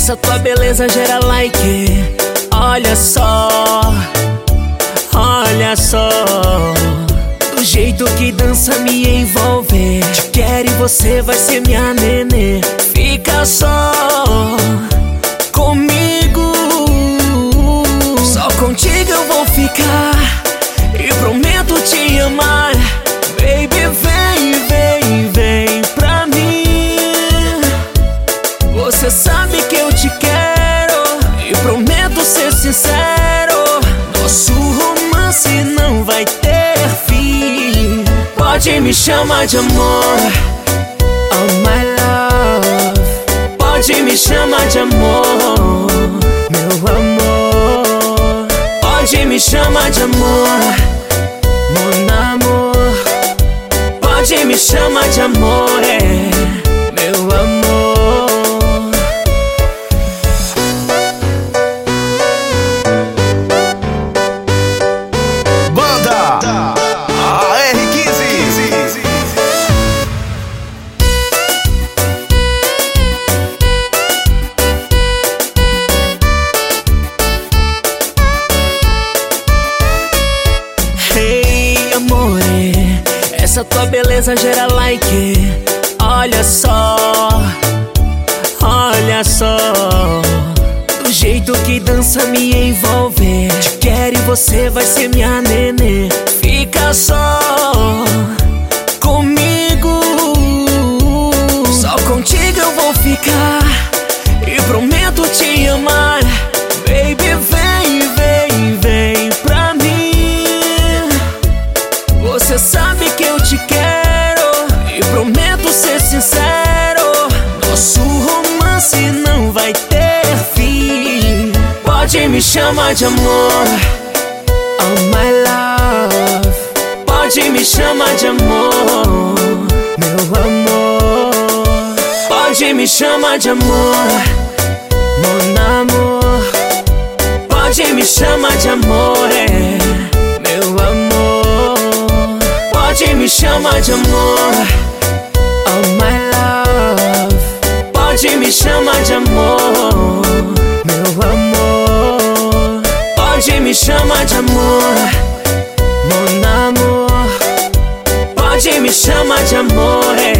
Essa tua beleza gera like. Olha só, olha só, do jeito que dança me envolve. Te quero e você vai ser minha nenê. Fica só comigo, só contigo eu vou ficar e prometo te amar. Baby, vem, vem, vem pra mim. Você sabe que eu te quero e prometo ser sincero. Nosso romance não vai ter fim. Pode me chamar de amor, oh my love. Pode me chamar de amor, meu amor. Pode me chamar de amor, mon amor. Pode me chamar de amor, meu amor. Banda AR15. Hey, amore, essa tua beleza gera like. Olha só, olha só, do jeito que dança me envolve. Te quero e você vai ser minha nenê. Fica só comigo, só contigo eu vou ficar e prometo te amar. Baby, vem, vem, vem pra mim. Você sabe que eu te quero e prometo ser sincero. Nosso romance não vai ter fim. Pode me chamar de amor, oh my love. Pode me chamar de amor, meu amor. Pode me chamar de amor, mon amor. Pode me chamar de amor, meu amor. Pode me chamar de amor, oh my love. Pode me chamar de amor, meu amor. Pode me chamar de amor, mon amor. Pode me chamar de amor,